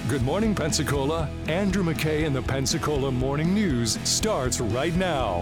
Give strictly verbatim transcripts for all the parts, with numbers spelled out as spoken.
Good morning, Pensacola. Andrew McKay and the Pensacola Morning News starts right now.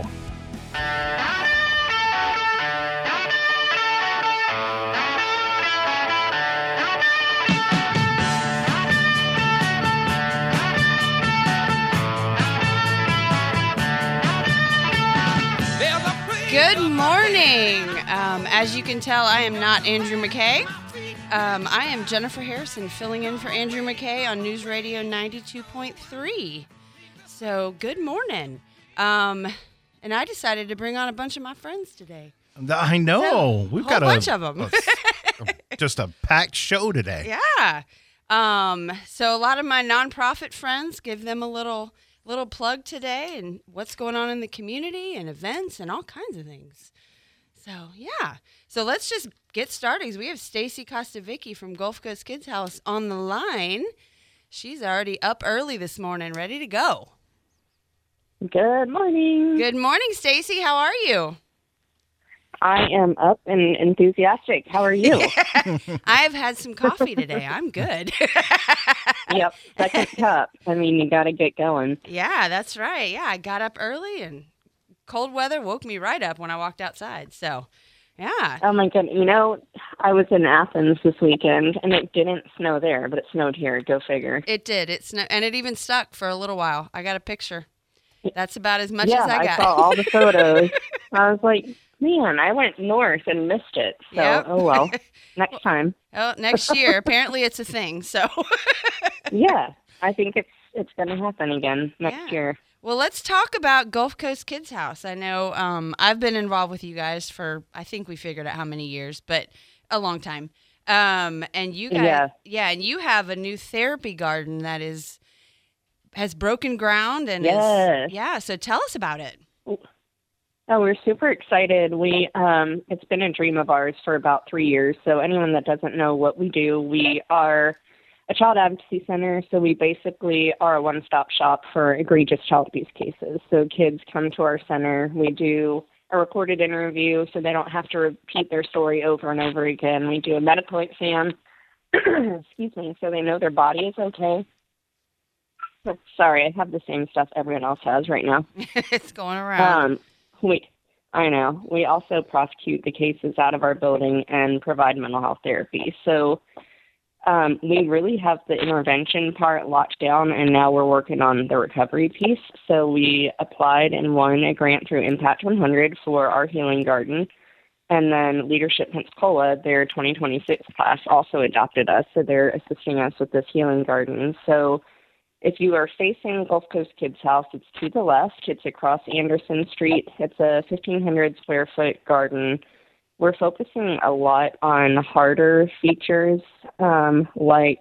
Good morning. Um, as you can tell, I am not Andrew McKay. Um, I am Jennifer Harrison, filling in for Andrew McKay on News Radio ninety-two point three. So, good morning. Um, and I decided to bring on a bunch of my friends today. I know. So, We've a got whole a bunch of them. a- a- just a packed show today. Yeah. Um, so, a lot of my nonprofit friends, give them a little little plug today and what's going on in the community and events and all kinds of things. So, yeah. So, let's just get started. 'Cause we have Stacy Costavicki from Gulf Coast Kids House on the line. She's already up early this morning, ready to go. Good morning. Good morning, Stacy. How are you? I am up and enthusiastic. How are you? I've had some coffee today. I'm good. Yep, second cup. I mean, you got to get going. Yeah, that's right. Yeah, I got up early and cold weather woke me right up when I walked outside. So, yeah. Oh, my goodness. You know, I was in Athens this weekend, and it didn't snow there, but it snowed here. Go figure. It did. It snow- and it even stuck for a little while. I got a picture. That's about as much yeah, as I got. I saw all the photos. I was like, man, I went north and missed it. So, Yep. oh, well, next time. Oh, next year. Apparently it's a thing. So, Yeah, I think it's it's going to happen again next Yeah. year. well, let's talk about Gulf Coast Kids House. I know um, I've been involved with you guys for, I think we figured out how many years, but a long time. Um, and you guys, Yeah. yeah, and you have a new therapy garden that is has broken ground and Yes. is, yeah. So tell us about it. Oh, we're super excited. We um, it's been a dream of ours for about three years. So anyone that doesn't know what we do, we are a child advocacy center. So we basically are a one-stop shop for egregious child abuse cases. So kids come to our center. We do a recorded interview so they don't have to repeat their story over and over again. We do a medical exam, excuse me, so they know their body is okay. Sorry, I have the same stuff everyone else has right now. It's going around. Um, we, I know. We also prosecute the cases out of our building and provide mental health therapy. So um, we really have the intervention part locked down, and now we're working on the recovery piece. So we applied and won a grant through Impact one hundred for our healing garden. And then Leadership Pensacola, their twenty twenty-six class, also adopted us. So they're assisting us with this healing garden. So if you are facing Gulf Coast Kids House, it's to the left. It's across Anderson Street. It's a fifteen hundred square foot garden. We're focusing a lot on harder features um, like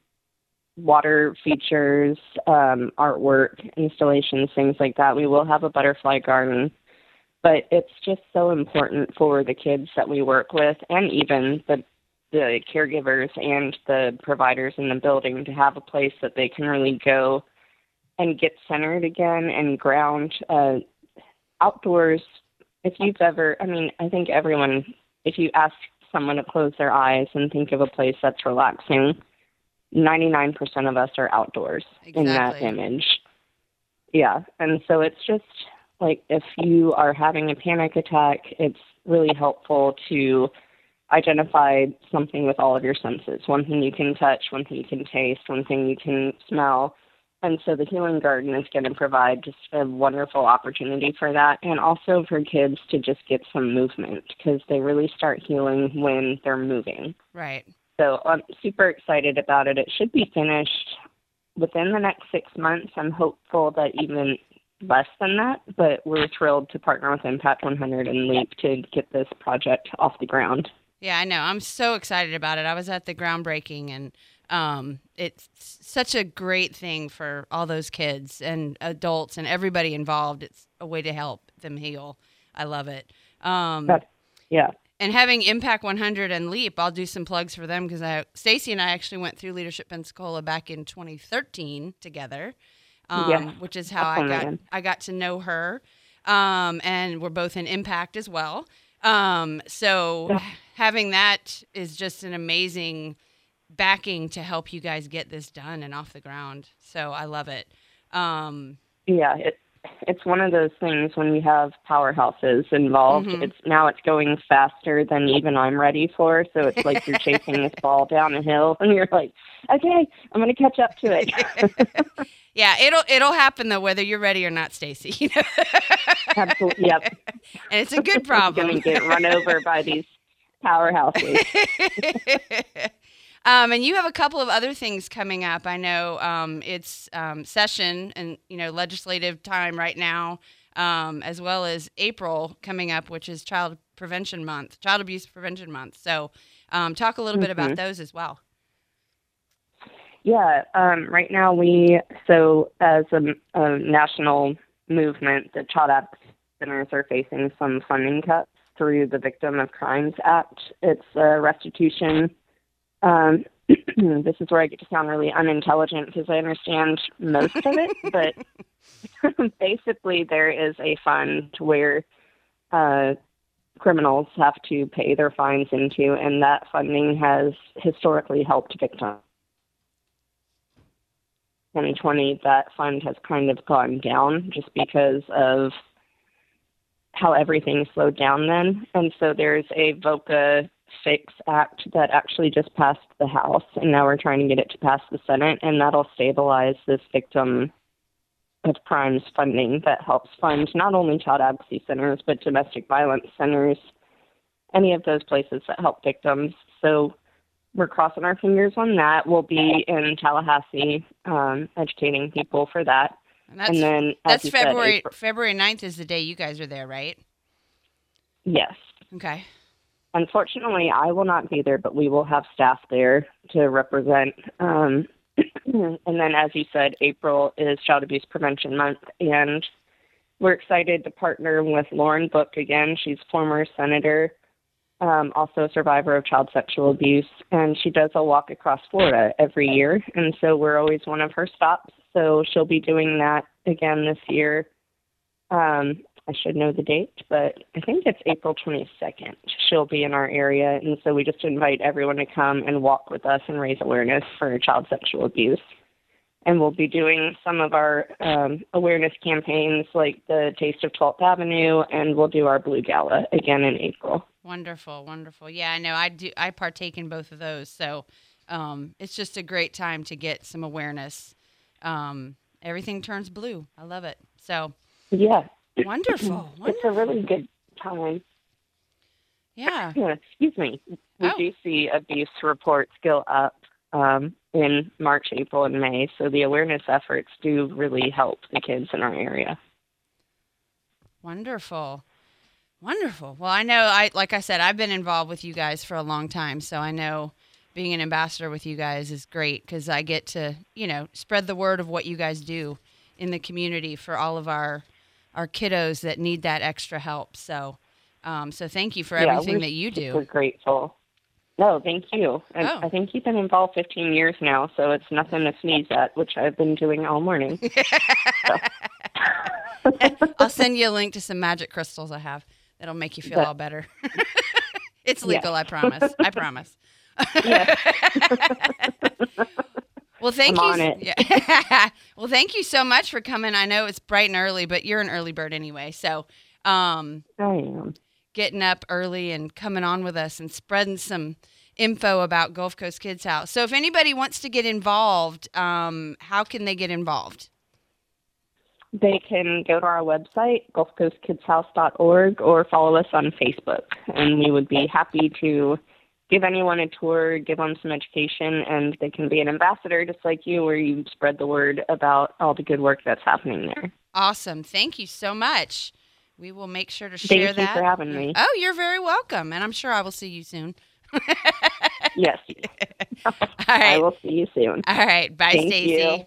water features, um, artwork, installations, things like that. We will have a butterfly garden, but it's just so important for the kids that we work with and even the the caregivers and the providers in the building to have a place that they can really go and get centered again and ground uh, outdoors. If you've ever, I mean, I think everyone, if you ask someone to close their eyes and think of a place that's relaxing, ninety-nine percent of us are outdoors in that Exactly. image. Yeah, and so it's just like if you are having a panic attack, it's really helpful to identify something with all of your senses. One thing you can touch, one thing you can taste, one thing you can smell. And so the Healing Garden is going to provide just a wonderful opportunity for that, and also for kids to just get some movement because they really start healing when they're moving. Right. So I'm super excited about it. It should be finished within the next six months. I'm hopeful that even less than that, but we're thrilled to partner with Impact one hundred and LEAP to get this project off the ground. Yeah, I know. I'm so excited about it. I was at the groundbreaking, and um, it's such a great thing for all those kids and adults and everybody involved. It's a way to help them heal. I love it. Um, But, yeah. and having Impact one hundred and LEAP, I'll do some plugs for them because I, Stacy and I actually went through Leadership Pensacola back in twenty thirteen together, um, Yeah. which is how I got Awesome. I got to know her, um, and we're both in Impact as well. Um, so Yeah. having that is just an amazing backing to help you guys get this done and off the ground. So I love it. Um, Yeah, it, it's one of those things when you have powerhouses involved. Mhm. It's now it's going faster than even I'm ready for. So it's like you're chasing this ball down a hill, and you're like, okay, I'm going to catch up to it. yeah, it'll it'll happen though, whether you're ready or not, Stacy. Absolutely, yep. And it's a good problem. going to get run over by these powerhouses. Um, and you have a couple of other things coming up. I know um, it's um, session and, you know, legislative time right now, um, as well as April coming up, which is Child Prevention Month, Child Abuse Prevention Month. So um, talk a little mm-hmm. bit about those as well. Yeah, um, right now we, so as a, a national movement, the child advocacy centers are facing some funding cuts through the Victim of Crimes Act. It's a restitution. Um, this is where I get to sound really unintelligent because I understand most of it, but basically there is a fund where uh, criminals have to pay their fines into, and that funding has historically helped victims. twenty twenty, that fund has kind of gone down just because of how everything slowed down then. And so there's a VOCA Fix Act that actually just passed the House, and now we're trying to get it to pass the Senate, and that'll stabilize this victim of crimes funding that helps fund not only child advocacy centers, but domestic violence centers, any of those places that help victims. So we're crossing our fingers on that. We'll be in Tallahassee um, educating people for that. And, that's, and then, that's February said, April, February ninth is the day you guys are there, right? Yes. Okay. Unfortunately, I will not be there, but we will have staff there to represent. Um, and then, as you said, April is Child Abuse Prevention Month, and we're excited to partner with Lauren Book again. She's former senator, um, also a survivor of child sexual abuse, and she does a walk across Florida every year, and so we're always one of her stops. So she'll be doing that again this year. Um, I should know the date, but I think it's April twenty-second. She'll be in our area, and so we just invite everyone to come and walk with us and raise awareness for child sexual abuse. And we'll be doing some of our um, awareness campaigns like the Taste of twelfth Avenue, and we'll do our Blue Gala again in April. Wonderful, wonderful. Yeah, I know. I do. I partake in both of those, so um, it's just a great time to get some awareness. Um, everything turns blue. I love it. So yeah. Wonderful. Wonderful. It's a really good time. Yeah. Excuse me. We oh. do see abuse reports go up um, in March, April, and May, so the awareness efforts do really help the kids in our area. Wonderful. Wonderful. Well, I know, I like I said, I've been involved with you guys for a long time, so I know being an ambassador with you guys is great because I get to, you know, spread the word of what you guys do in the community for all of our our kiddos that need that extra help. So, um, so thank you for yeah, everything that you do. We're grateful. No, thank you. And oh. I think you've been involved fifteen years now, so it's nothing to sneeze at, which I've been doing all morning. I'll send you a link to some magic crystals I have that'll make you feel but, all better. It's legal, yeah. I promise. I promise. Yeah. Well, thank I'm you. on it. Yeah. Well, thank you so much for coming. I know it's bright and early, but you're an early bird anyway. So, um, I am getting up early and coming on with us and spreading some info about Gulf Coast Kids House. So, if anybody wants to get involved, um, how can they get involved? They can go to our website, gulf coast kids house dot org, or follow us on Facebook, and we would be happy to give anyone a tour, give them some education, and they can be an ambassador just like you, where you spread the word about all the good work that's happening there. Awesome. Thank you so much. We will make sure to share Thank that. Thank you for having me. Oh, you're very welcome, and I'm sure I will see you soon. Yes. All right. I will see you soon. All right. Bye, Thank Stacy. you.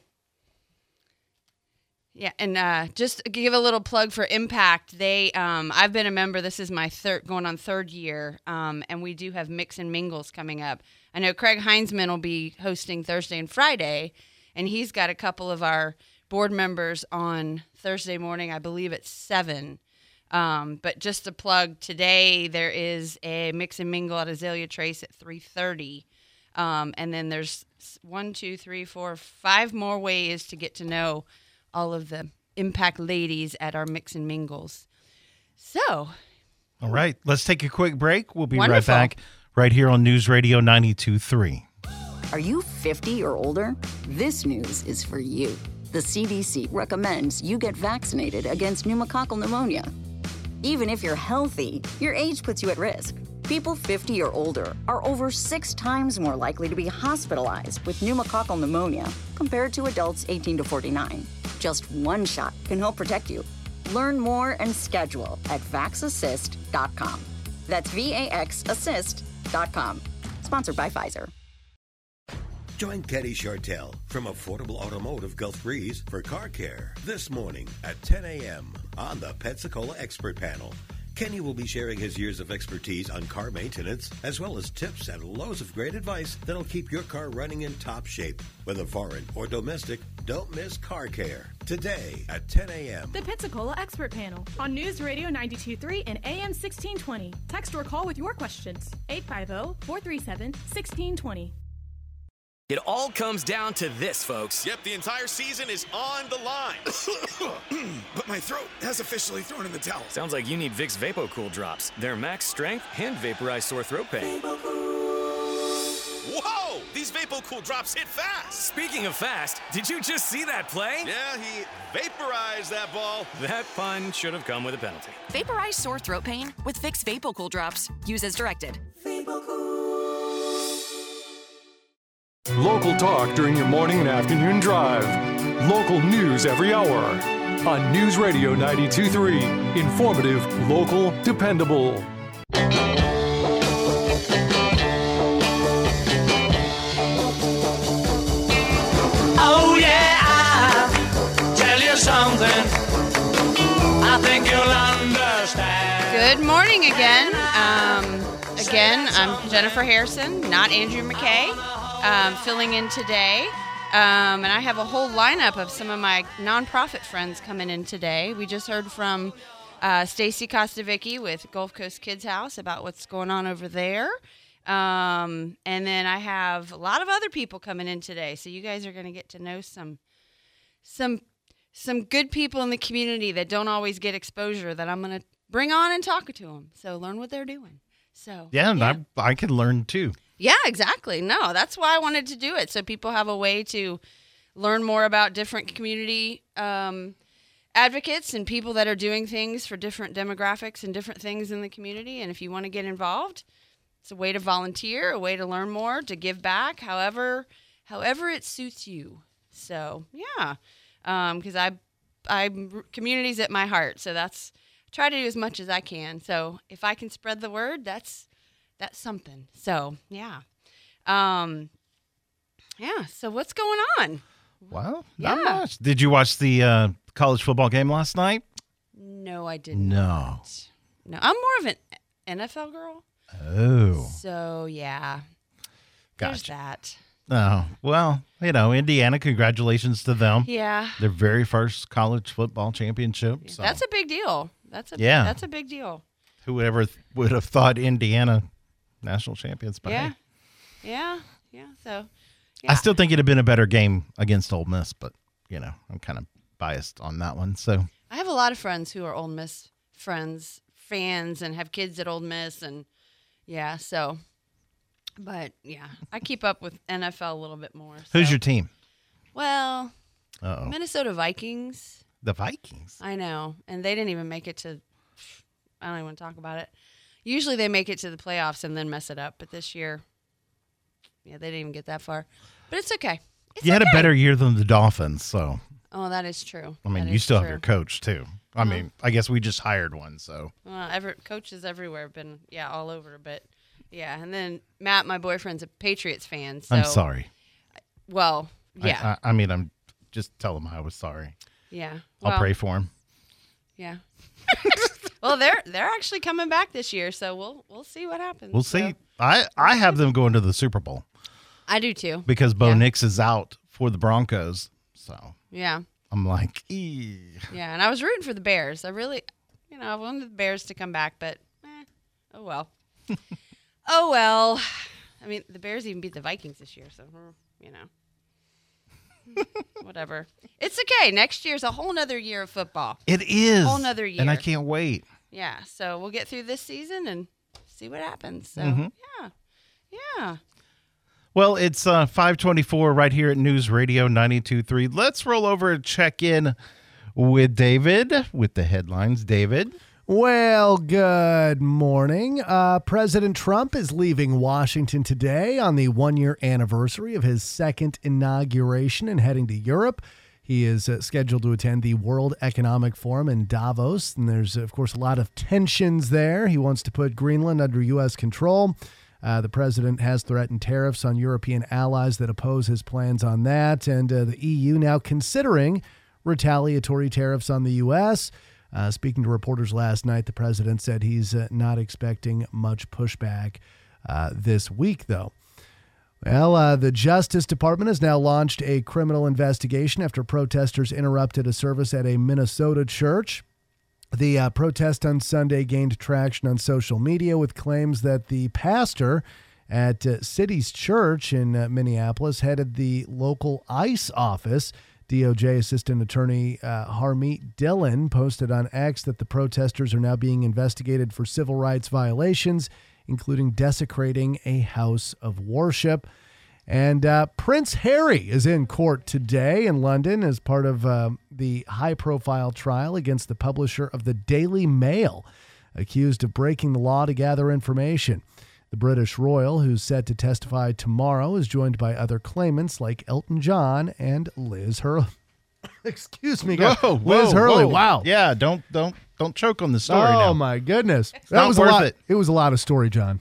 Yeah, and uh, just give a little plug for Impact. They, um, I've been a member. This is my third, going on third year, um, and we do have mix and mingles coming up. I know Craig Heinzman will be hosting Thursday and Friday, and he's got a couple of our board members on Thursday morning. I believe it's seven. Um, but just to plug, today there is a mix and mingle at Azalea Trace at three thirty. Um, and then there's one, two, three, four, five more ways to get to know all of the Impact ladies at our Mix and Mingles. So. All right. Let's take a quick break. We'll be Wonderful. right back right here on News Radio ninety-two point three. Are you fifty or older? This news is for you. The C D C recommends you get vaccinated against pneumococcal pneumonia. Even if you're healthy, your age puts you at risk. People fifty or older are over six times more likely to be hospitalized with pneumococcal pneumonia compared to adults eighteen to forty-nine. Just one shot can help protect you. Learn more and schedule at vax assist dot com. That's V A X assist dot com. Sponsored by Pfizer. Join Kenny Chartel from Affordable Automotive Gulf Breeze for car care this morning at ten a.m. on the Pensacola Expert Panel. Kenny will be sharing his years of expertise on car maintenance, as well as tips and loads of great advice that'll keep your car running in top shape. Whether foreign or domestic, don't miss car care today at ten a.m. The Pensacola Expert Panel on News Radio ninety-two point three and A M sixteen twenty. Text or call with your questions. eight five zero, four three seven, one six two zero. It all comes down to this, folks. Yep, the entire season is on the line. But my throat has officially thrown in the towel. Sounds like you need Vicks VapoCool drops. They're max strength and vaporize sore throat pain. Whoa! These VapoCool drops hit fast. Speaking of fast, did you just see that play? Yeah, he vaporized that ball. That pun should have come with a penalty. Vaporize sore throat pain with Vicks VapoCool drops. Use as directed. Local talk during your morning and afternoon drive. Local news every hour. On News Radio ninety-two point three. Informative, local, dependable. Oh yeah, I'll tell you something. I think you'll understand. Good morning again. Um, again, I'm Jennifer Harrison, not Andrew McKay. Um, filling in today, um, and I have a whole lineup of some of my nonprofit friends coming in today. We just heard from uh, Stacy Kostovicki with Gulf Coast Kids House about what's going on over there, um, and then I have a lot of other people coming in today. So you guys are going to get to know some some some good people in the community that don't always get exposure that I'm going to bring on and talk to them. So learn what they're doing. So Yeah, and yeah. I, I can learn too. Yeah, exactly. No, that's why I wanted to do it, so people have a way to learn more about different community um, advocates and people that are doing things for different demographics and different things in the community. And if you want to get involved, it's a way to volunteer, a way to learn more, to give back, however, however it suits you. So yeah, because um, I, I'm community's at my heart, so that's I try to do as much as I can. So if I can spread the word, that's. That's something. So, yeah. Um, yeah, so what's going on? Well, Yeah. not much. Did you watch the uh, college football game last night? No, I did No. not. No. I'm more of an N F L girl. Oh. So, yeah. There's Gotcha. that. Oh, well, you know, Indiana, congratulations to them. Yeah. Their very first college football championship. So. That's a big deal. That's a Yeah. That's a big deal. Who ever th- would have thought Indiana national champions? But Yeah. hey, Yeah. Yeah. So, I still think it'd have been a better game against Ole Miss, but, you know, I'm kind of biased on that one. So I have a lot of friends who are Ole Miss friends, fans, and have kids at Ole Miss, and yeah, so. But yeah, I keep up with N F L a little bit more. So. who's your team? Well, Uh-oh. Minnesota Vikings. The Vikings. I know, and they didn't even make it to. I don't even want to talk about it. Usually they make it to the playoffs and then mess it up, but this year, yeah, they didn't even get that far. But it's okay. It's you had okay. a better year than the Dolphins, so. Oh, that is true. I mean, That you is still true. have your coach, too. I Uh-huh. mean, I guess we just hired one, so. Well, every, coaches everywhere have been, yeah, all over. But, yeah. And then Matt, my boyfriend's a Patriots fan. So, I'm sorry. Well, yeah. I, I, I mean, I'm just tell him I was sorry. yeah. I'll Well, pray for him. Yeah. Well, they're they're actually coming back this year, so we'll we'll see what happens. We'll So, see. I, I have them going to the Super Bowl I do too. because Bo Yeah. Nix is out for the Broncos. So Yeah. I'm like, ee. Yeah. And I was rooting for the Bears. I really, you know, I wanted the Bears to come back, but eh, oh well. Oh well. I mean, the Bears even beat the Vikings this year, so, you know. Whatever. It's okay. Next year's a whole nother year of football. It is. A whole nother year. And I can't wait. Yeah, so we'll get through this season and see what happens. So, Mm-hmm. yeah. Yeah. Well, it's uh, five twenty-four right here at News Radio ninety-two point three. Let's roll over and check in with David with the headlines. David? Well, good morning. Uh, President Trump is leaving Washington today on the one-year anniversary of his second inauguration and heading to Europe. He is uh, scheduled to attend the World Economic Forum in Davos, and there's, of course, a lot of tensions there. He wants to put Greenland under U S control. Uh, the president has threatened tariffs on European allies that oppose his plans on that, and uh, the E U now considering retaliatory tariffs on the U S. Uh, speaking to reporters last night, the president said he's uh, not expecting much pushback uh, this week, though. Well, uh, the Justice Department has now launched a criminal investigation after protesters interrupted a service at a Minnesota church. The uh, protest on Sunday gained traction on social media with claims that the pastor at uh, City's Church in uh, Minneapolis headed the local ICE office. D O J Assistant Attorney uh, Harmeet Dillon posted on X that the protesters are now being investigated for civil rights violations, including desecrating a house of worship. And uh, Prince Harry is in court today in London as part of uh, the high-profile trial against the publisher of the Daily Mail, accused of breaking the law to gather information. The British royal, who's set to testify tomorrow, is joined by other claimants like Elton John and Liz Hurley. Excuse me, guys. Whoa, Liz whoa, Hurley. whoa. Wow. Yeah, don't don't don't choke on the story oh, now. my goodness. It's that not was worth a lot. it. It was a lot of story, John.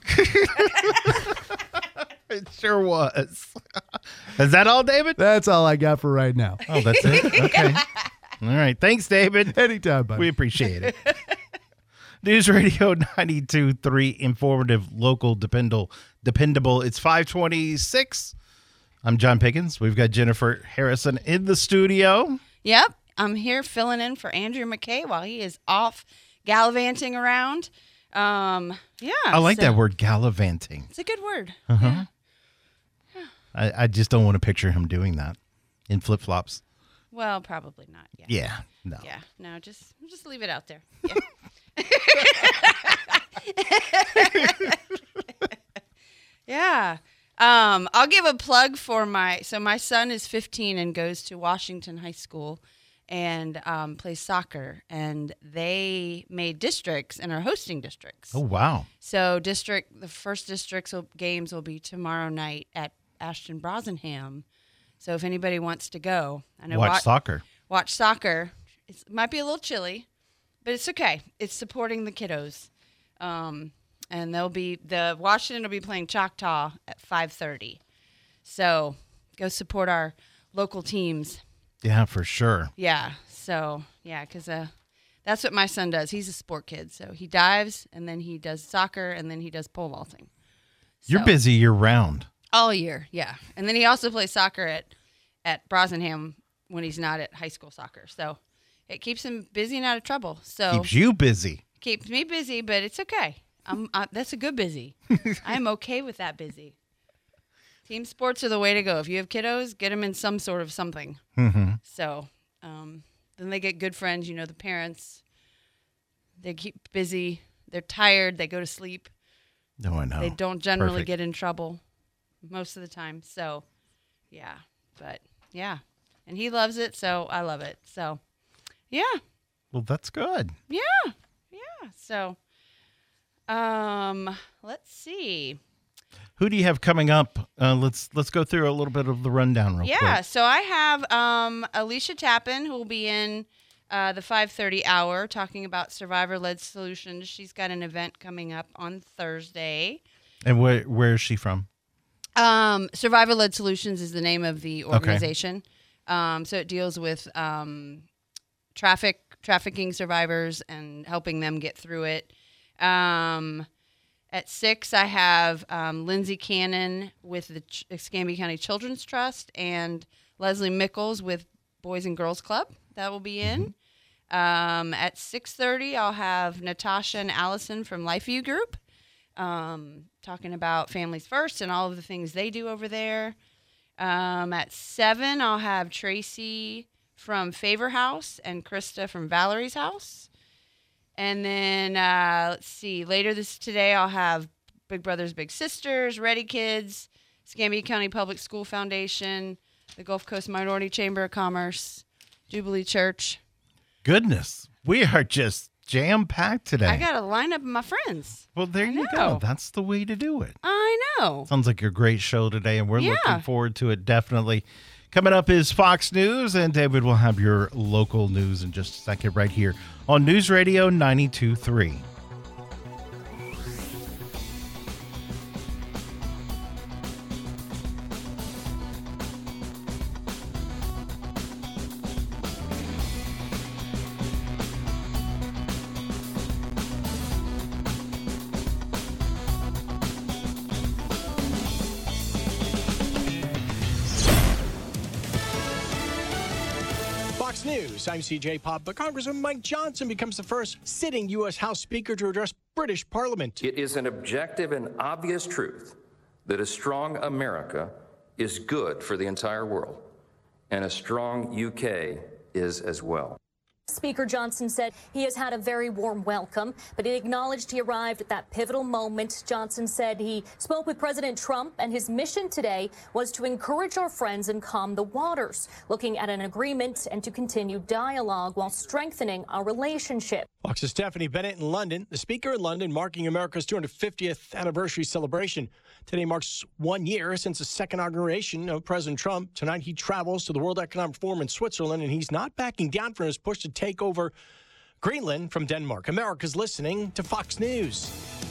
It sure was. Is that all, David? That's all I got for right now. Oh, that's it? Okay. All right. Thanks, David. Anytime, buddy. We appreciate it. News Radio ninety-two point three, informative, local, dependable. dependable. It's five twenty-six. I'm John Pickens. We've got Jennifer Harrison in the studio. Yep. I'm here filling in for Andrew McKay while he is off gallivanting around. Um, yeah. I like so- that word, gallivanting. It's a good word. Uh-huh. Yeah. I, I just don't want to picture him doing that in flip-flops. Well, probably not. Yeah. Yeah. No. Yeah. No, just just leave it out there. Yeah. Yeah. Um, I'll give a plug for my so my son is fifteen and goes to Washington High School and um, plays soccer, and they made districts and are hosting districts. Oh, wow. So district the first district's will, games will be tomorrow night at Ashton Brosenham. So if anybody wants to go, I know Watch wa- soccer. Watch soccer. It's, it might be a little chilly, but it's okay. It's supporting the kiddos. Um, and they'll be the Washington will be playing Choctaw at five thirty. So go support our local teams. Yeah, for sure. Yeah. So yeah, because uh, that's what my son does. He's a sport kid, so he dives and then he does soccer and then he does pole vaulting. You're So- busy year-round. all year. Yeah, and then he also plays soccer at at Brosenham when he's not at high school soccer. So it keeps him busy and out of trouble. So Keeps you busy. keeps me busy, but it's okay. I'm uh, that's a good busy. I'm okay with that busy. Team sports are the way to go. If you have kiddos, get them in some sort of something. Mm-hmm. So um, then they get good friends. You know, the parents, they keep busy. They're tired. They go to sleep. No, I know. They don't generally Perfect. get in trouble most of the time. So, yeah. But, yeah. And he loves it, so I love it. So, yeah. Well, that's good. Yeah. Yeah. So, um, let's see. Who do you have coming up? Uh, let's let's go through a little bit of the rundown real Yeah. quick. So I have um, Alicia Tappan, who will be in uh, the five thirty hour talking about survivor-led solutions. She's got an event coming up on Thursday. And where where is she from? Um, Survivor-Led Solutions is the name of the organization. Okay. Um, so it deals with um, traffic trafficking survivors and helping them get through it. Um, at six, I have um, Lindsay Cannon with the Ch- Escambia County Children's Trust and Leslie Mickles with Boys and Girls Club. That will be in. Mm-hmm. Um, at six thirty, I'll have Natasha and Allison from LifeView Group. um, talking about Families First and all of the things they do over there. Um, at seven, I'll have Tracy from Favor House and Krista from Valerie's House. And then, uh, let's see, later this today, I'll have Big Brothers Big Sisters, Ready Kids, Escambia County Public School Foundation, the Gulf Coast Minority Chamber of Commerce, Jubilee Church. Goodness, we are just jam-packed today. I got a lineup of my friends. Well, there I you know. go. That's the way to do it. I know. Sounds like a great show today, and we're Yeah. looking forward to it, definitely. Coming up is Fox News, and David will have your local news in just a second right here on News Radio ninety-two point three. Fox News, I'm C J Pop. But Congressman Mike Johnson becomes the first sitting U S House Speaker to address British Parliament. It is an objective and obvious truth that a strong America is good for the entire world, and a strong U K is as well. Speaker Johnson said he has had a very warm welcome, but he acknowledged he arrived at that pivotal moment. Johnson said he spoke with President Trump, and his mission today was to encourage our friends and calm the waters, looking at an agreement and to continue dialogue while strengthening our relationship. Fox's Stephanie Bennett in London, the Speaker in London marking America's two hundred fiftieth anniversary celebration. Today marks one year since the second inauguration of President Trump. Tonight he travels to the World Economic Forum in Switzerland, and he's not backing down from his push to take over Greenland from Denmark. America's listening to Fox News.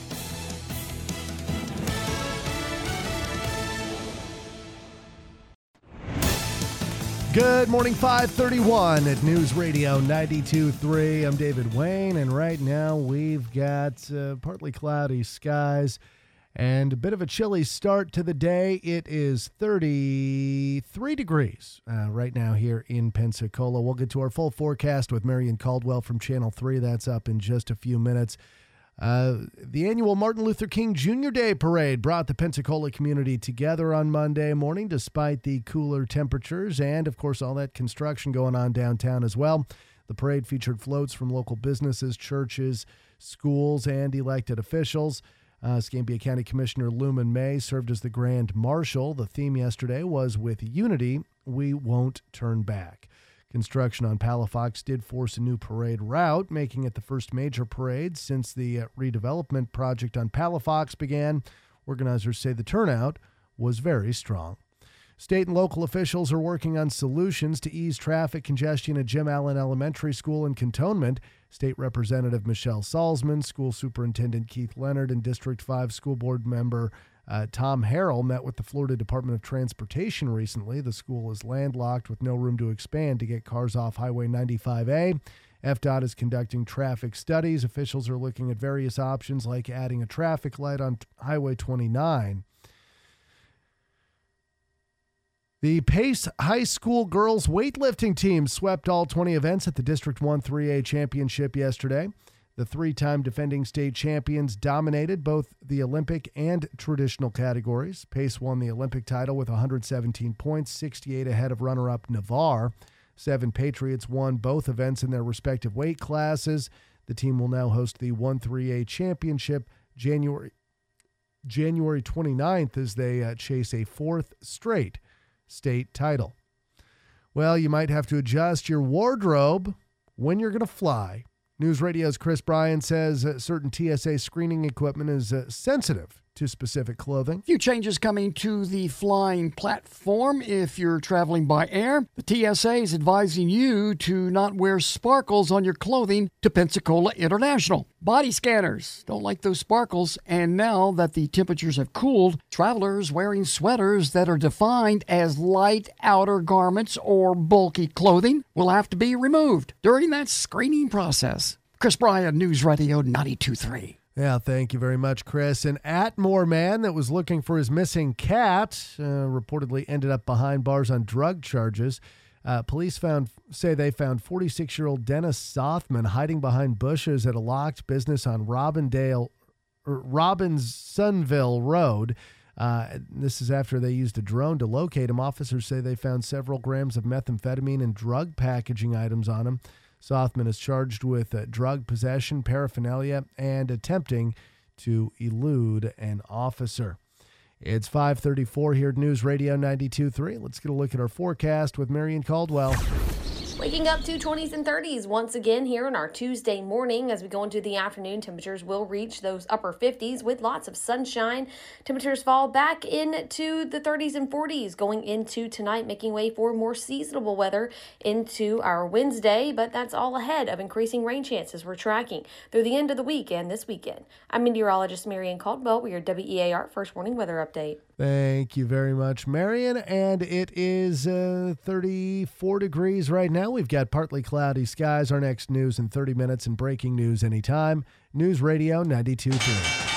Good morning, five thirty-one at News Radio ninety-two point three. I'm David Wayne, and right now we've got uh, partly cloudy skies and a bit of a chilly start to the day. It is thirty-three degrees uh, right now here in Pensacola. We'll get to our full forecast with Marion Caldwell from Channel three. That's up in just a few minutes. Uh, the annual Martin Luther King Junior Day Parade brought the Pensacola community together on Monday morning despite the cooler temperatures and, of course, all that construction going on downtown as well. The parade featured floats from local businesses, churches, schools, and elected officials. Uh, Escambia County Commissioner Luman May served as the Grand Marshal. The theme yesterday was "With Unity, We Won't Turn Back." Construction on Palafox did force a new parade route, making it the first major parade since the uh, redevelopment project on Palafox began. Organizers say the turnout was very strong. State and local officials are working on solutions to ease traffic congestion at Jim Allen Elementary School in Cantonment. State Representative Michelle Salzman, School Superintendent Keith Leonard, and District five School Board member uh, Tom Harrell met with the Florida Department of Transportation recently. The school is landlocked with no room to expand to get cars off Highway ninety-five A. F D O T is conducting traffic studies. Officials are looking at various options like adding a traffic light on Highway twenty-nine. The Pace High School girls weightlifting team swept all twenty events at the District one three A championship yesterday. The three-time defending state champions dominated both the Olympic and traditional categories. Pace won the Olympic title with one hundred seventeen points, sixty-eight ahead of runner-up Navarre. Seven Patriots won both events in their respective weight classes. The team will now host the one three A championship January January twenty-ninth as they uh, chase a fourth straight state title. Well, you might have to adjust your wardrobe when you're going to fly. News Radio's Chris Bryan says uh, certain T S A screening equipment is uh, sensitive to specific clothing. Few changes coming to the flying platform if you're traveling by air. The T S A is advising you to not wear sparkles on your clothing to Pensacola International. Body scanners don't like those sparkles, and now that the temperatures have cooled, travelers wearing sweaters that are defined as light outer garments or bulky clothing will have to be removed during that screening process. Chris Bryan, News Radio ninety-two point three. Yeah, thank you very much, Chris. An Atmore man that was looking for his missing cat uh, reportedly ended up behind bars on drug charges. Uh, police found say they found forty-six-year-old Dennis Sothman hiding behind bushes at a locked business on Robindale Robinsonville Road. Uh, this is after they used a drone to locate him. Officers say they found several grams of methamphetamine and drug packaging items on him. Sothmann is charged with uh, drug possession, paraphernalia, and attempting to elude an officer. It's five thirty-four here at News Radio ninety-two point three. Let's get a look at our forecast with Marion Caldwell. Waking up to twenties and thirties once again here on our Tuesday morning. As we go into the afternoon, temperatures will reach those upper fifties with lots of sunshine. Temperatures fall back into the thirties and forties going into tonight, making way for more seasonable weather into our Wednesday. But that's all ahead of increasing rain chances we're tracking through the end of the week and this weekend. I'm meteorologist Marion Caldwell with your W E A R First Warning Weather Update. Thank you very much, Marion. And it is uh, thirty-four degrees right now. We've got partly cloudy skies. Our next news in thirty minutes and breaking news anytime. News Radio ninety-two point three.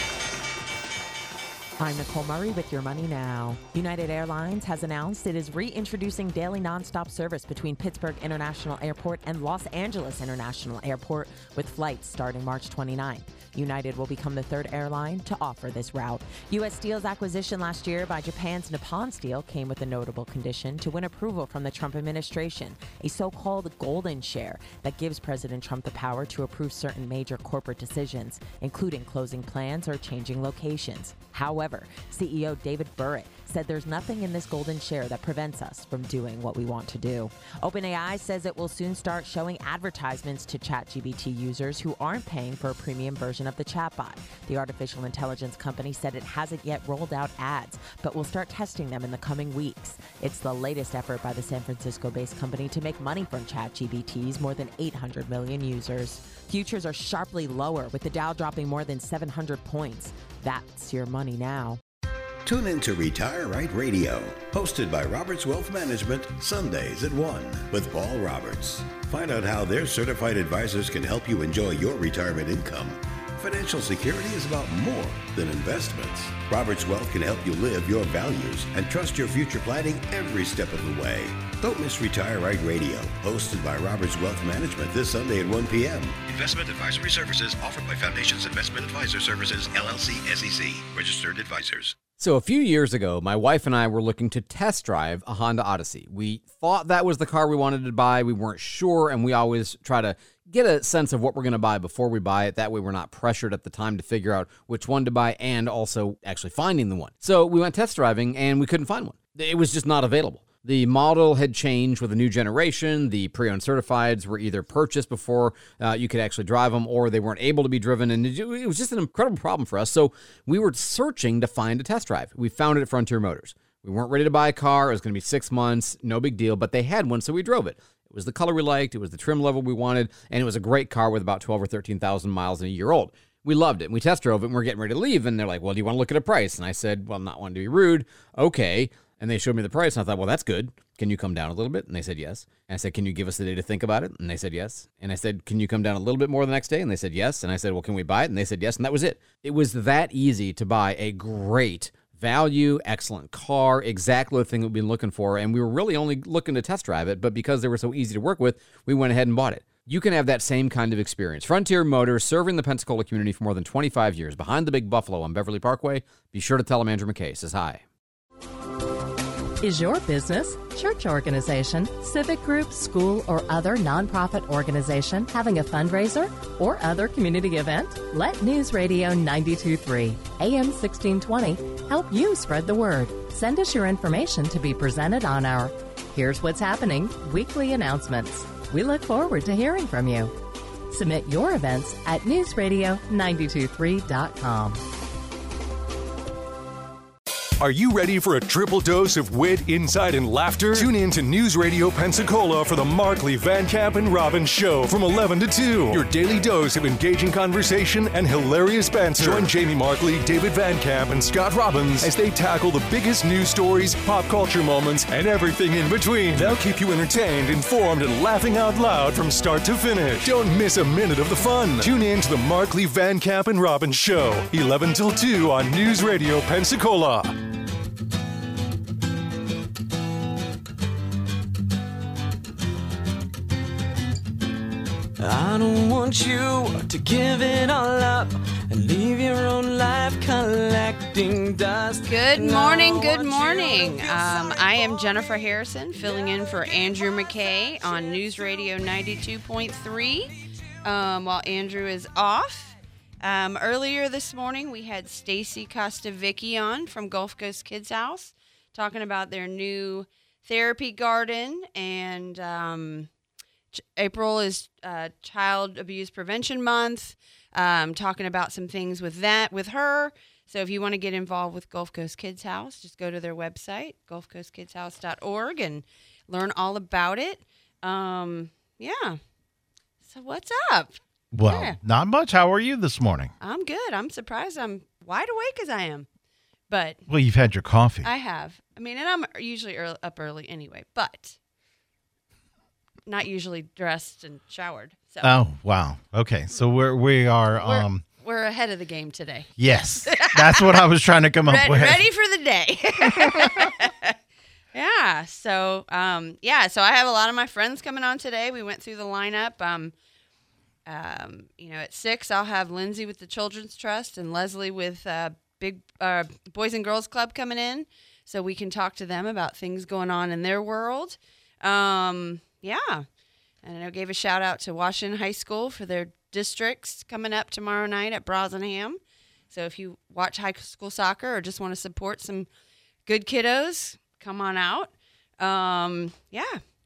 I'm Nicole Murray with Your Money Now. United Airlines has announced it is reintroducing daily nonstop service between Pittsburgh International Airport and Los Angeles International Airport with flights starting March twenty-ninth. United will become the third airline to offer this route. U S Steel's acquisition last year by Japan's Nippon Steel came with a notable condition to win approval from the Trump administration, a so-called golden share that gives President Trump the power to approve certain major corporate decisions, including closing plants or changing locations. However, C E O David Burritt said there's nothing in this golden share that prevents us from doing what we want to do. OpenAI says it will soon start showing advertisements to ChatGPT users who aren't paying for a premium version of the chatbot. The artificial intelligence company said it hasn't yet rolled out ads, but will start testing them in the coming weeks. It's the latest effort by the San Francisco-based company to make money from ChatGPT's more than eight hundred million users. Futures are sharply lower, with the Dow dropping more than seven hundred points. That's Your Money Now. Tune in to Retire Right Radio, hosted by Roberts Wealth Management, Sundays at one with Paul Roberts. Find out how their certified advisors can help you enjoy your retirement income. Financial security is about more than investments. Roberts Wealth can help you live your values and trust your future planning every step of the way. Don't miss Retire Right Radio, hosted by Roberts Wealth Management this Sunday at one p.m. Investment advisory services offered by Foundations Investment Advisor Services, L L C, S E C, registered advisors. So a few years ago, my wife and I were looking to test drive a Honda Odyssey. We thought that was the car we wanted to buy. We weren't sure, and we always try to get a sense of what we're going to buy before we buy it. That way we're not pressured at the time to figure out which one to buy and also actually finding the one. So we went test driving, and we couldn't find one. It was just not available. The model had changed with a new generation. The pre-owned certifieds were either purchased before uh, you could actually drive them, or they weren't able to be driven, and it, it was just an incredible problem for us. So we were searching to find a test drive. We found it at Frontier Motors. We weren't ready to buy a car. It was going to be six months, no big deal, but they had one, so we drove it. It was the color we liked, it was the trim level we wanted, and it was a great car with about twelve or thirteen thousand miles and a year old. We loved it, and we test drove it, and we're getting ready to leave, and they're like, well, do you want to look at a price? And I said, well, not wanting to be rude, okay. And they showed me the price, and I thought, well, that's good. Can you come down a little bit? And they said yes. And I said, can you give us the day to think about it? And they said yes. And I said, can you come down a little bit more the next day? And they said yes. And I said, well, can we buy it? And they said yes. And that was it. It was that easy to buy a great value, excellent car, exactly the thing that we've been looking for. And we were really only looking to test drive it, but because they were so easy to work with, we went ahead and bought it. You can have that same kind of experience. Frontier Motors, serving the Pensacola community for more than twenty-five years, behind the Big Buffalo on Beverly Parkway. Be sure to tell them Andrew McKay says hi. Is your business, church organization, civic group, school, or other nonprofit organization having a fundraiser or other community event? Let News Radio ninety-two point three, A M sixteen twenty help you spread the word. Send us your information to be presented on our Here's What's Happening weekly announcements. We look forward to hearing from you. Submit your events at news radio nine two three dot com. Are you ready for a triple dose of wit, insight, and laughter? Tune in to News Radio Pensacola for the Markley, Van Camp, and Robbins Show from eleven to two. Your daily dose of engaging conversation and hilarious banter. Join Jamie Markley, David Van Camp, and Scott Robbins as they tackle the biggest news stories, pop culture moments, and everything in between. They'll keep you entertained, informed, and laughing out loud from start to finish. Don't miss a minute of the fun. Tune in to the Markley, Van Camp, and Robbins Show, eleven till two on News Radio Pensacola. I don't want you to give it all up. and leave your own life collecting dust. Good morning, good morning. Um, I am Jennifer Harrison, filling in for Andrew McKay on News Radio ninety-two point three um, while Andrew is off. Um, earlier this morning, we had Stacy Costavicki on from Gulf Coast Kids House talking about their new therapy garden, and um, April is uh, Child Abuse Prevention Month, um, talking about some things with that with her. So if you want to get involved with Gulf Coast Kids House, just go to their website, gulf coast kids house dot org, and learn all about it. Um, yeah. So what's up? Well, yeah. Not much. How are you this morning? I'm good. I'm surprised I'm wide awake as I am. But Well, you've had your coffee. I have. I mean, and I'm usually early, up early anyway, but not usually dressed and showered. So Oh, wow. Okay. So we're, we are, we're, um, we're ahead of the game today. yes, that's what I was trying to come up Re- with. Ready for the day. Yeah. So, um, yeah. So I have a lot of my friends coming on today. We went through the lineup. Um, um, you know, at six, I'll have Lindsay with the Children's Trust and Leslie with uh, Big uh, Boys and Girls Club coming in, so we can talk to them about things going on in their world. Um, yeah. And I gave a shout out to Washington High School for their districts coming up tomorrow night at Brossenham. So if you watch high school soccer or just want to support some good kiddos, come on out. Um, yeah.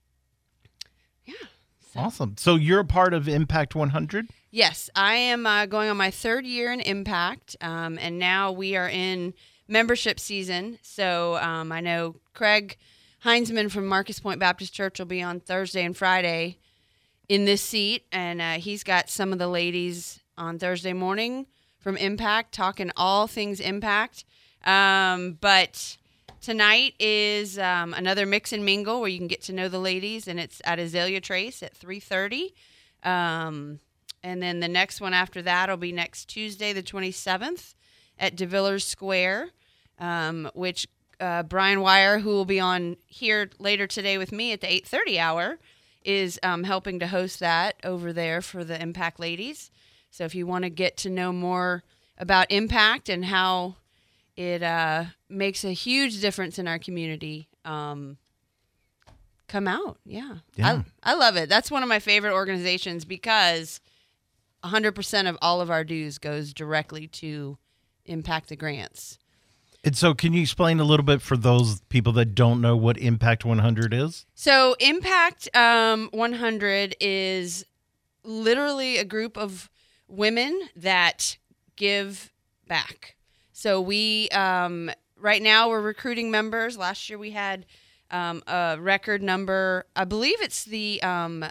Yeah. Awesome. So you're a part of Impact one hundred? Yes, I am uh, going on my third year in Impact, um, and now we are in membership season. So um, I know Craig Heinzman from Marcus Point Baptist Church will be on Thursday and Friday in this seat, and uh, he's got some of the ladies on Thursday morning from Impact talking all things Impact. Um, but tonight is um, another mix and mingle where you can get to know the ladies, and it's at Azalea Trace at three thirty. Um, and then the next one after that will be next Tuesday, the twenty-seventh, at DeVillers Square, um, which uh, Brian Wire, who will be on here later today with me at the eight thirty hour, is um, helping to host that over there for the Impact ladies. So if you want to get to know more about Impact and how it uh, makes a huge difference in our community, um, come out. Yeah. Yeah. I, I love it. That's one of my favorite organizations because one hundred percent of all of our dues goes directly to Impact the grants. And so can you explain a little bit for those people that don't know what Impact one hundred is? So Impact um, one hundred is literally a group of women that give back. So we, um, right now we're recruiting members. Last year we had um, a record number. I believe it's the um,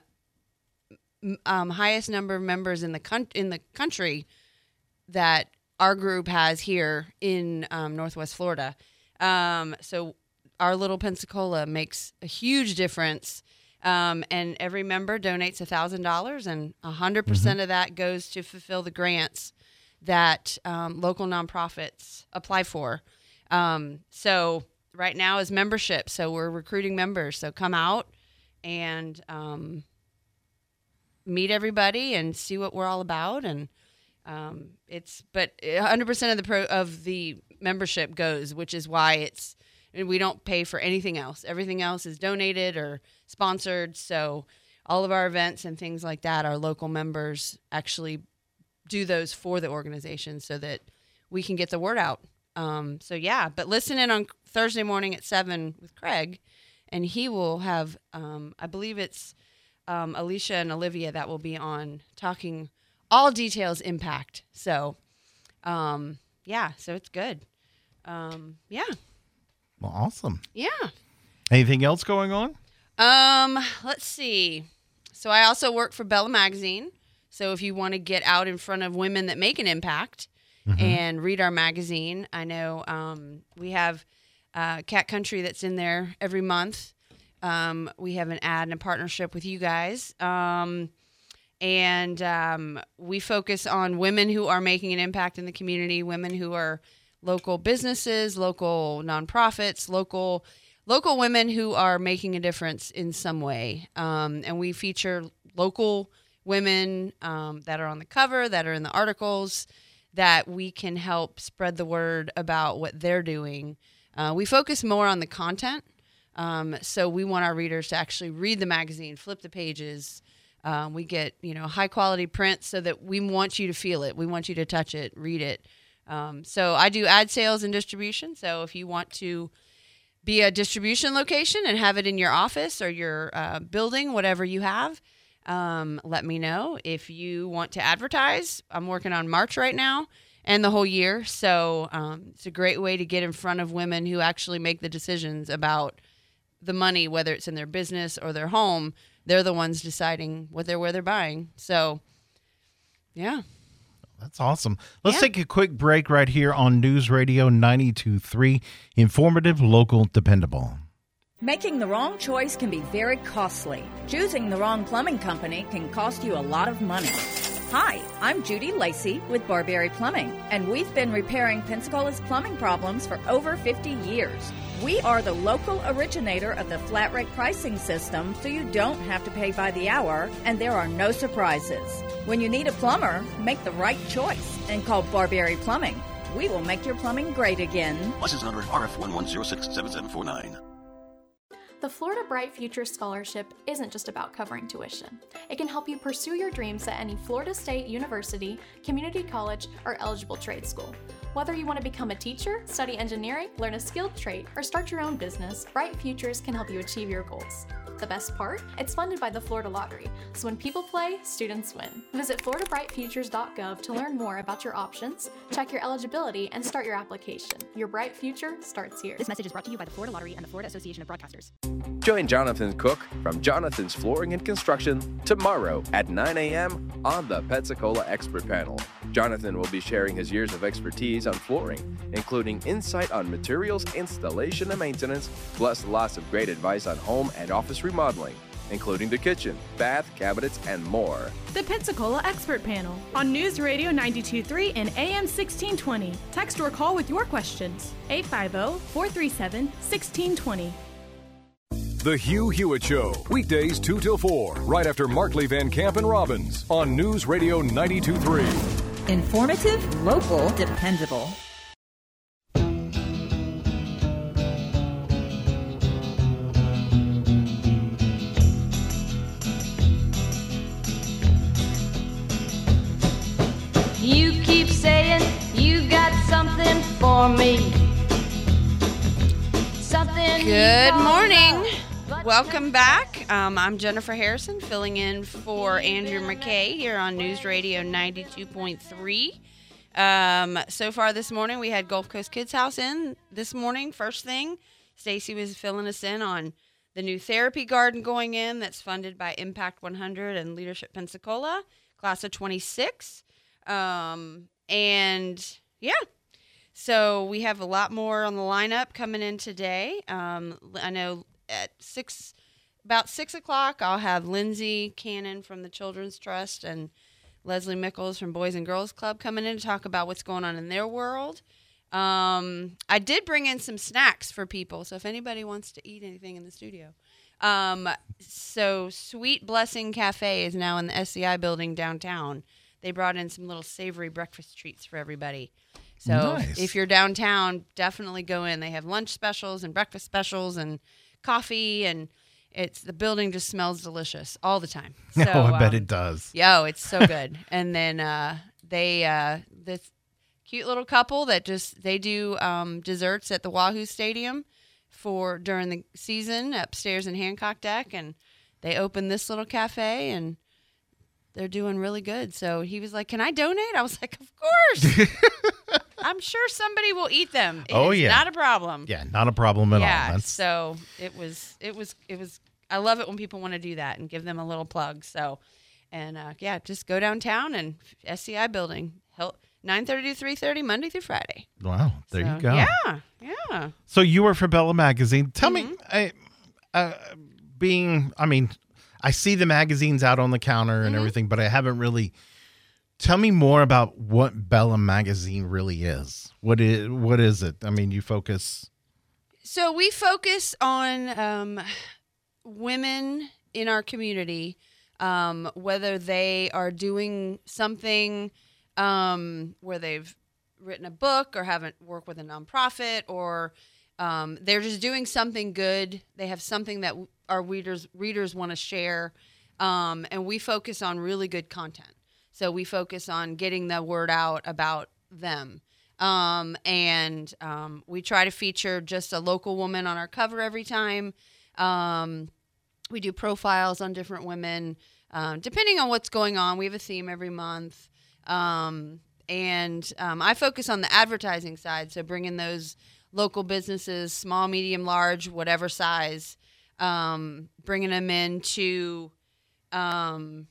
um, highest number of members in the con- in the country that our group has here in um, Northwest Florida. Um, so our little Pensacola makes a huge difference. Um, and every member donates one thousand dollars, and one hundred percent mm-hmm. of that goes to fulfill the grants that um, local nonprofits apply for. Um, so right now is membership. So we're recruiting members. So come out and um, meet everybody and see what we're all about. And um, it's, but one hundred percent of the pro, of the membership goes, which is why it's, we don't pay for anything else. Everything else is donated or sponsored. So all of our events and things like that, our local members actually do those for the organization so that we can get the word out. Um, so yeah, but listen in on Thursday morning at seven with Craig, and he will have, um, I believe it's um, Alicia and Olivia that will be on talking all details Impact. So um, yeah, so it's good. Um, yeah. Well, awesome. Yeah. Anything else going on? Um, let's see. So I also work for Bella Magazine. So if you want to get out in front of women that make an impact mm-hmm. and read our magazine, I know um, we have uh, Cat Country that's in there every month. Um, we have an ad and a partnership with you guys. Um, and um, we focus on women who are making an impact in the community, women who are local businesses, local nonprofits, local local women who are making a difference in some way. Um, and we feature local women um, that are on the cover, that are in the articles, that we can help spread the word about what they're doing. Uh, we focus more on the content. Um, so we want our readers to actually read the magazine, flip the pages. Um, we get, you know, high quality print so that we want you to feel it. We want you to touch it, read it. Um, so I do ad sales and distribution. So if you want to be a distribution location and have it in your office or your uh, building, whatever you have, um, let me know. If you want to advertise, I'm working on March right now and the whole year. So um, it's a great way to get in front of women who actually make the decisions about the money, whether it's in their business or their home. They're the ones deciding what they're where they're buying. So, yeah. That's awesome. Let's Yeah. take a quick break right here on News Radio ninety-two point three. Informative, local, dependable. Making the wrong choice can be very costly. Choosing the wrong plumbing company can cost you a lot of money. Hi, I'm Judy Lacey with Barberry Plumbing, and we've been repairing Pensacola's plumbing problems for over fifty years. We are the local originator of the flat rate pricing system, so you don't have to pay by the hour, and there are no surprises. When you need a plumber, make the right choice and call Barberry Plumbing. We will make your plumbing great again. License number R F one one zero six seven seven four nine. The Florida Bright Future Scholarship isn't just about covering tuition. It can help you pursue your dreams at any Florida State University, community college, or eligible trade school. Whether you want to become a teacher, study engineering, learn a skilled trade, or start your own business, Bright Futures can help you achieve your goals. The best part? It's funded by the Florida Lottery, so when people play, students win. Visit florida bright futures dot gov to learn more about your options, check your eligibility, and start your application. Your bright future starts here. This message is brought to you by the Florida Lottery and the Florida Association of Broadcasters. Join Jonathan Cook from Jonathan's Flooring and Construction tomorrow at nine a.m. on the Pensacola Expert Panel. Jonathan will be sharing his years of expertise on flooring, including insight on materials, installation, and maintenance, plus lots of great advice on home and office remodeling, including the kitchen, bath, cabinets, and more. The Pensacola Expert Panel on News Radio ninety-two point three and A M sixteen twenty. Text or call with your questions. eight five zero, four three seven, one six two zero. The Hugh Hewitt Show, weekdays two till four, right after Markley, Van Camp, and Robbins on News Radio ninety-two point three. Informative, local, dependable. You keep saying you got something for me. Something. Good morning. Welcome back. Um, I'm Jennifer Harrison, filling in for Andrew McKay here on News Radio ninety-two point three. Um, so far this morning, we had Gulf Coast Kids House in this morning. First thing, Stacy was filling us in on the new therapy garden going in that's funded by Impact one hundred and Leadership Pensacola, class of twenty-six. Um, and yeah, so we have a lot more on the lineup coming in today. Um, I know at six, about six o'clock, I'll have Lindsay Cannon from the Children's Trust and Leslie Mickles from Boys and Girls Club coming in to talk about what's going on in their world. Um, I did bring in some snacks for people, so if anybody wants to eat anything in the studio. Um, so Sweet Blessing Cafe is now in the S C I building downtown. They brought in some little savory breakfast treats for everybody. So Nice. if you're downtown, definitely go in. They have lunch specials and breakfast specials and coffee, and it's the building just smells delicious all the time. No, So, I bet um, it does. Yo, it's so good. And then uh, they uh, this cute little couple that just they do um, desserts at the Wahoo Stadium for during the season upstairs in Hancock Deck, and they opened this little cafe and they're doing really good. So he was like, "Can I donate?" I was like, "Of course." I'm sure somebody will eat them. Oh, It's yeah. not a problem. Yeah, not a problem at yeah, all. That's so it was, it was, it was. I love it when people want to do that and give them a little plug. So, and uh, yeah, just go downtown and S C I building, nine thirty to three thirty, Monday through Friday. wow. There So, you go. Yeah, yeah. So you work for Bella Magazine. Tell Mm-hmm. me, I, uh, being, I mean, I see the magazines out on the counter and Mhm. everything, but I haven't really. Tell me more about what Bella Magazine really is. What is what is it? I mean, you focus. So we focus on um, women in our community, um, whether they are doing something um, where they've written a book or haven't worked with a nonprofit, or um, they're just doing something good. They have something that our readers readers want to share, um, and we focus on really good content. So we focus on getting the word out about them. Um, and um, we try to feature just a local woman on our cover every time. Um, we do profiles on different women, um, depending on what's going on. We have a theme every month. Um, and um, I focus on the advertising side, so bringing those local businesses, small, medium, large, whatever size, um, bringing them in to, um,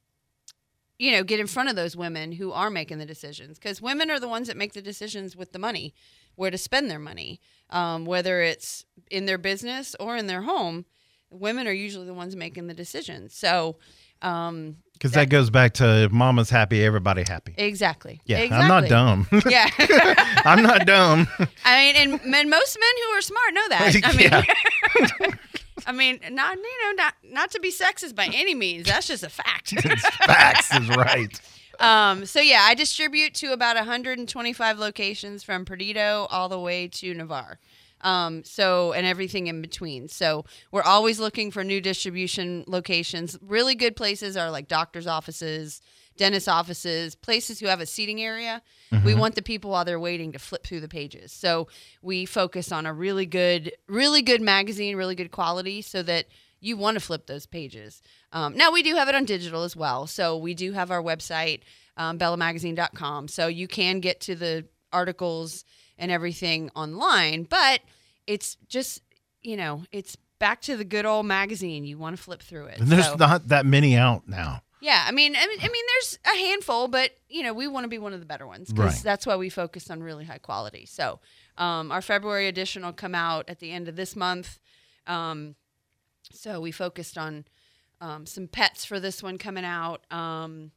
you know, get in front of those women who are making the decisions. Because women are the ones that make the decisions with the money, where to spend their money, um, whether it's in their business or in their home. Women are usually the ones making the decisions. So, um, because that, that goes back to if mama's happy, everybody happy. Exactly. Yeah, exactly. I'm not dumb. Yeah. I'm not dumb. I mean, and, and most men who are smart know that. I mean, Yeah. I mean, not you know, not not to be sexist by any means. That's just a fact. It's facts is right. Um, so yeah, I distribute to about one hundred twenty-five locations from Perdido all the way to Navarre. Um, so, and everything in between. So we're always looking for new distribution locations. Really good places are like doctor's offices, dentist offices, places who have a seating area. Mm-hmm. We want the people while they're waiting to flip through the pages. So we focus on a really good, really good magazine, really good quality, so that you want to flip those pages. Um, now we do have it on digital as well. So we do have our website, um, bella magazine dot com. So you can get to the articles and everything online, but it's just, you know, it's back to the good old magazine. You want to flip through it. And there's so, not that many out now. Yeah, I mean, I mean, I mean, there's a handful, but you know, we want to be one of the better ones because Right. that's why we focus on really high quality. So, um, our February edition will come out at the end of this month. Um, so we focused on um, some pets for this one coming out, um,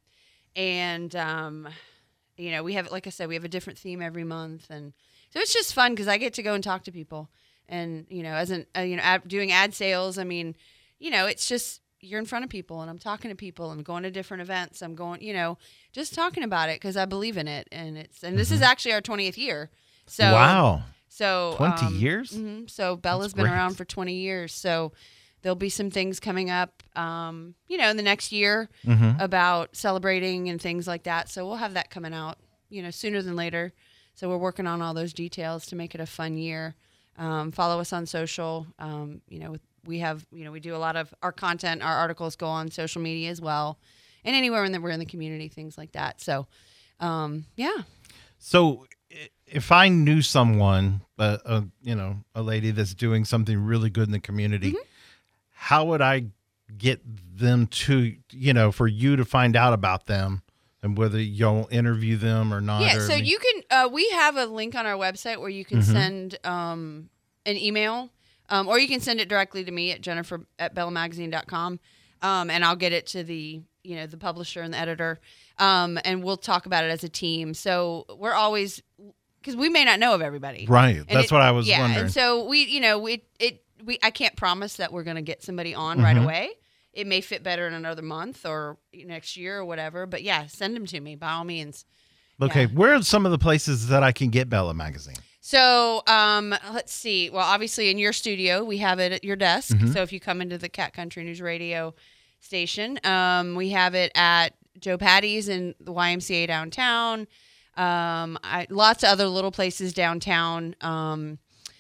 and um, you know, we have, like I said, we have a different theme every month, and so it's just fun because I get to go and talk to people, and you know, as an uh, you know, ad, doing ad sales, I mean, you know, it's just. You're in front of people and I'm talking to people. I'm going to different events. I'm going, you know, just talking about it because I believe in it. And it's, and this mm-hmm. is actually our twentieth year. So, wow. So twenty um, years. Mm-hmm. So Bella's That's been great. around for twenty years. So there'll be some things coming up, um, you know, in the next year mm-hmm. about celebrating and things like that. So we'll have that coming out, you know, sooner than later. So we're working on all those details to make it a fun year. Um, follow us on social, um, you know, with, We have, you know, we do a lot of our content, our articles go on social media as well, and anywhere in that we're in the community, things like that. So, um, yeah. So, if I knew someone, uh, uh, you know, a lady that's doing something really good in the community, mm-hmm. how would I get them to, you know, for you to find out about them and whether you'll interview them or not? Yeah. or So I mean- you can, uh, we have a link on our website where you can Mm-hmm. send um, an email. Um, or you can send it directly to me at Jennifer at bella magazine dot com, um, and I'll get it to the you know the publisher and the editor, um, and we'll talk about it as a team. So we're always because we may not know of everybody, Right. And That's it- what I was yeah, wondering. and so we you know we it we I can't promise that we're going to get somebody on Mhm. right away. It may fit better in another month or next year or whatever. But yeah, send them to me by all means. Okay. Where are some of the places that I can get Bella Magazine? So um, let's see. Well, obviously in your studio, we have it at your desk. Mhm. So if you come into the Cat Country News Radio station, um, we have it at Joe Patty's in the Y M C A downtown. Um, I, lots of other little places downtown. Um,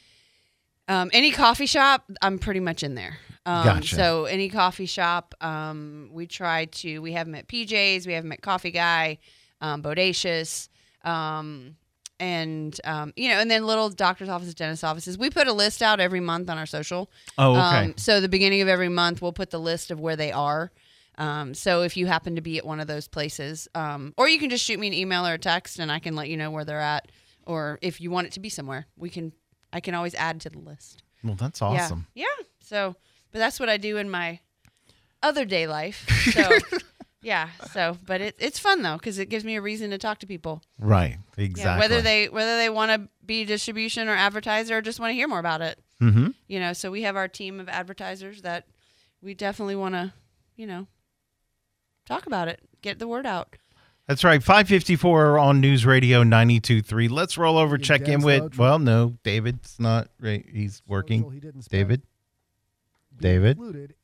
um, any coffee shop, I'm pretty much in there. Um, Gotcha. So any coffee shop, um, we try to. We have them at P J's. We have them at Coffee Guy, um, Bodacious. Um, And, um, you know, and then little doctor's offices, dentist offices. We put a list out every month on our social. Oh, okay. Um, so the beginning of every month, we'll put the list of where they are. Um, so if you happen to be at one of those places, um, or you can just shoot me an email or a text and I can let you know where they're at. Or if you want it to be somewhere, we can, I can always add to the list. Well, that's awesome. Yeah. yeah. So, but that's what I do in my other day life. So, yeah. So, but it, it's fun though, because it gives me a reason to talk to people. Right. Exactly. Yeah, whether they whether they want to be distribution or advertiser or just want to hear more about it. Mm-hmm. You know, so we have our team of advertisers that we definitely want to, you know, talk about it, get the word out. That's right. five fifty-four on News Radio ninety-two point three. Let's roll over, check in with, well, no, David's not, right. He's working. He didn't David? David?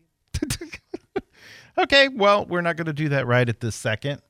Okay, well, we're not going to do that right at this second.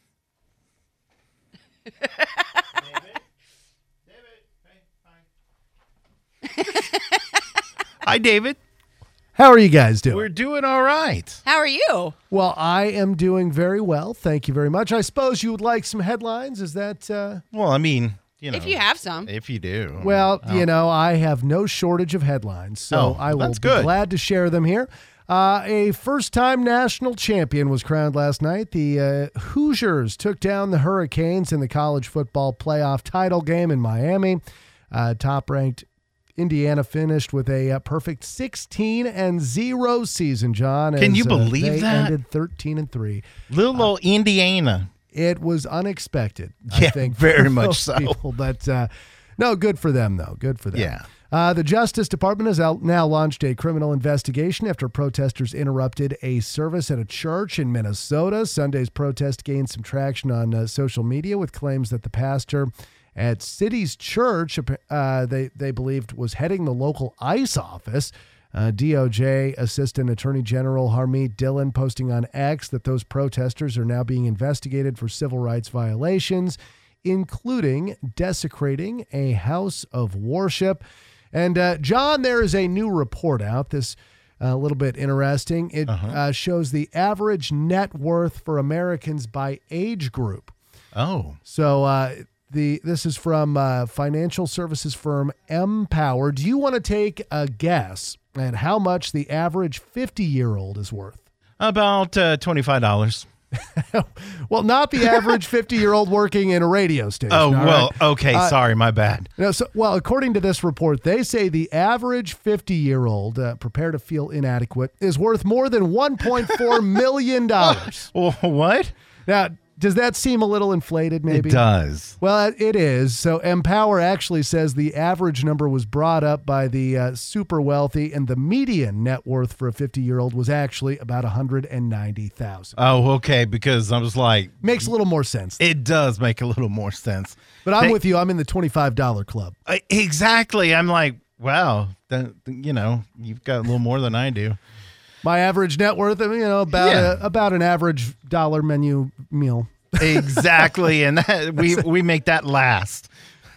Hi, David. How are you guys doing? We're doing all right. How are you? Well, I am doing very well. Thank you very much. I suppose you would like some headlines. Is that... Uh... Well, I mean, you know. If you have some. If you do. Well, I mean, you know, I have no shortage of headlines, so Oh, I will that's be good. glad to share them here. Uh, a first-time national champion was crowned last night. The uh, Hoosiers took down the Hurricanes in the college football playoff title game in Miami. Uh, top-ranked Indiana finished with a uh, perfect sixteen and zero season, John. Can as, you uh, believe they that? ended thirteen and three. Little old Indiana. It was unexpected, I Yeah, think. very for much most so. people, but uh, no, good for them, though. Good for them. Yeah. Uh, the Justice Department has out now launched a criminal investigation after protesters interrupted a service at a church in Minnesota. Sunday's protest gained some traction on uh, social media with claims that the pastor at City's Church, uh, they, they believed, was heading the local ICE office. Uh, D O J Assistant Attorney General Harmeet Dillon posting on X that those protesters are now being investigated for civil rights violations, including desecrating a house of worship. And, uh, John, there is a new report out. This a little bit interesting. It Uh-huh. uh, shows the average net worth for Americans by age group. Oh. So uh, the this is from uh, financial services firm Empower. Do you want to take a guess at how much the average fifty-year-old is worth? About uh, twenty-five dollars. Well, not the average fifty-year-old working in a radio station. Oh, all well, right? okay. Uh, Sorry, my bad. No, so, well, according to this report, they say the average fifty-year-old, uh, prepare to feel inadequate, is worth more than one point four million dollars. Well, what? Now, does that seem a little inflated, maybe? It does. Well, it is. So Empower actually says the average number was brought up by the uh, super wealthy, and the median net worth for a fifty-year-old was actually about one hundred ninety thousand dollars. Oh, okay, because I was like... Makes a little more sense. It does make a little more sense. But I'm They- with you. I'm in the twenty-five dollars club. I- Exactly. I'm like, wow, that, you know, you've got a little more than I do. My average net worth, you know, about Yeah. a, about an average dollar menu meal. Exactly. And that, we, we make that last.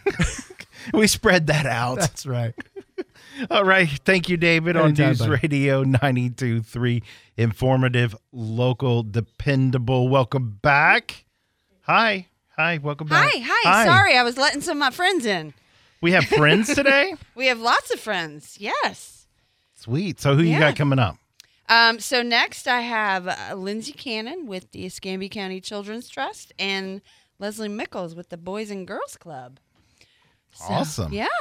We spread that out. That's right. All right. Thank you, David, on Anytime, News buddy. Radio ninety-two point three. Informative, local, dependable. Welcome back. Hi. Hi. Welcome back. Hi, hi, Sorry, I was letting some of my friends in. We have friends today? We have lots of friends. Yes. Sweet. So who you Yeah. got coming up? Um, so next I have uh, Lindsay Cannon with the Escambia County Children's Trust and Leslie Mickles with the Boys and Girls Club. So, Awesome. Yeah.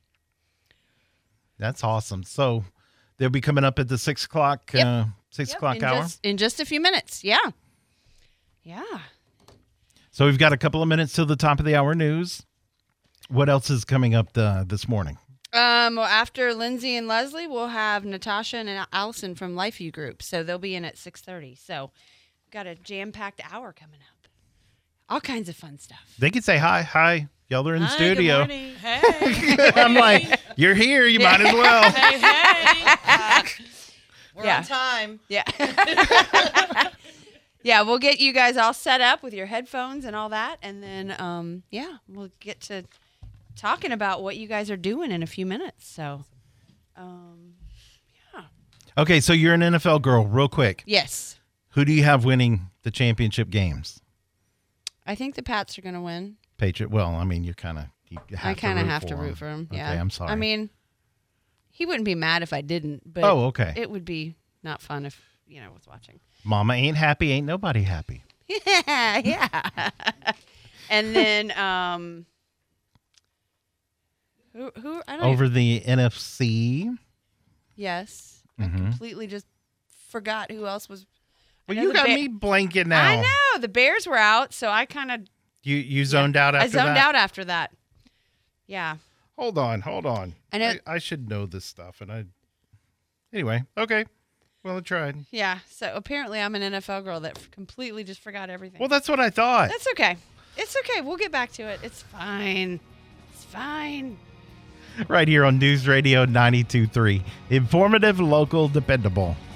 That's awesome. So they'll be coming up at the six o'clock, Yep. uh, six Yep, o'clock in hour. Just, in just a few minutes. Yeah. Yeah. So we've got a couple of minutes till the top of the hour news. What else is coming up the, this morning? Um, well, after Lindsay and Leslie, we'll have Natasha and Allison from LifeView Group. So they'll be in at six thirty. So we've got a jam-packed hour coming up. All kinds of fun stuff. They could say hi. Hi. Y'all are in the Hi, studio. Good morning. Hey. I'm like, you're here. You might as well. Hey, hey. We're Yeah. on time. Yeah. Yeah, we'll get you guys all set up with your headphones and all that. And then, um, yeah, we'll get to talking about what you guys are doing in a few minutes. So, um, Okay, so you're an N F L girl, real quick. yes, Who do you have winning the championship games? I think the Pats are going to win. Patriot. Well, I mean, you're kind of. You have I kind of to root have for to them. root for him. Yeah. Okay, I'm sorry. I mean, he wouldn't be mad if I didn't, but Oh, okay. it would be not fun if, you know, was watching. Mama ain't happy, ain't nobody happy. Yeah, yeah. And then, um, who, who, I don't Over even- the N F C. Yes. Mhm. I completely just forgot who else was. I Well, know you the got Ba- me blanking now. I know. The Bears were out, so I kind of You you zoned out after I zoned that? out after that. Yeah. Hold on, hold on. I know- I, I should know this stuff, and I. Anyway, okay. Well, I tried. Yeah. So apparently I'm an N F L girl that f- completely just forgot everything. Well, that's what I thought. That's okay. It's okay. We'll get back to it. It's fine. It's fine. Right here on News Radio ninety-two point three. Informative, local, dependable.